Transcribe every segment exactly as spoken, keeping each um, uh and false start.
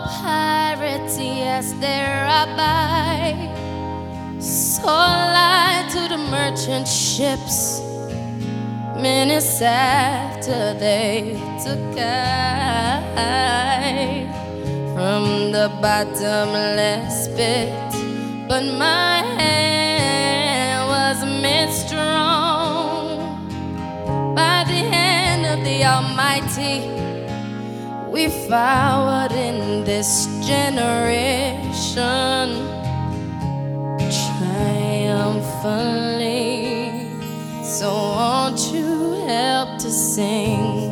Pirates, yes, there I buy. So lie to the merchant ships minutes after they took I from the bottomless pit, but my hand was made strong by the hand of the Almighty. We forward in this generation triumphantly. So won't you help to sing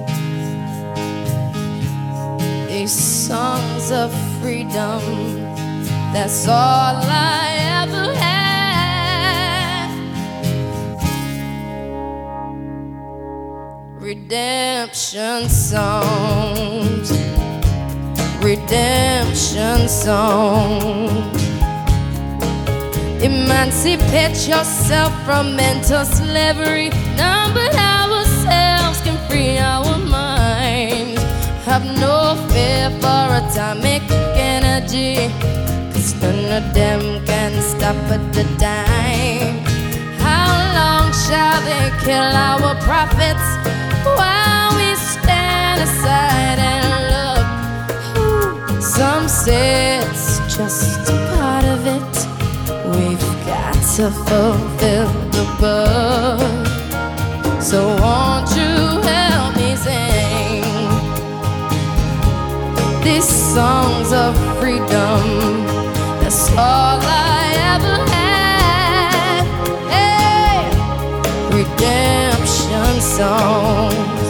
these songs of freedom? That's all I ever had. Redemption songs, redemption songs. Emancipate yourself from mental slavery. None but ourselves can free our minds. Have no fear for atomic energy, 'cause none of them can stop at the dime. How long shall they kill our prophets while we stand aside and look? Ooh, some say it's just a part of it. We've got to fulfill the book. So won't you help me sing these songs of freedom? That's all I ever had. Hey, redemption songs.